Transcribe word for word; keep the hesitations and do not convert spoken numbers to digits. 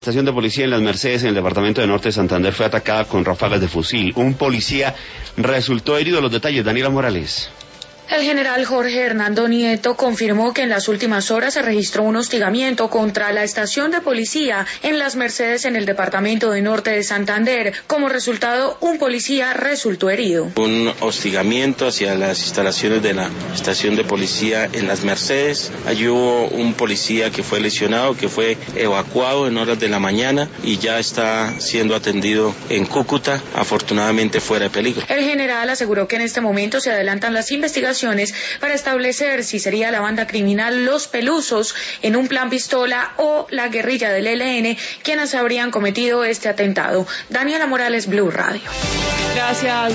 estación de policía en Las Mercedes, en el departamento de Norte de Santander, fue atacada con ráfagas de fusil. Un policía resultó herido. Los detalles, Daniela Morales. El general Jorge Hernando Nieto confirmó que en las últimas horas se registró un hostigamiento contra la estación de policía en Las Mercedes, en el departamento de Norte de Santander. Como resultado, un policía resultó herido. Un hostigamiento hacia las instalaciones de la estación de policía en Las Mercedes. Allí hubo un policía que fue lesionado, que fue evacuado en horas de la mañana y ya está siendo atendido en Cúcuta, afortunadamente fuera de peligro. El general aseguró que en este momento se adelantan las investigaciones para establecer si sería la banda criminal Los Pelusos en un plan pistola o la guerrilla del E L N quienes habrían cometido este atentado. Daniela Morales, Blue Radio. Gracias.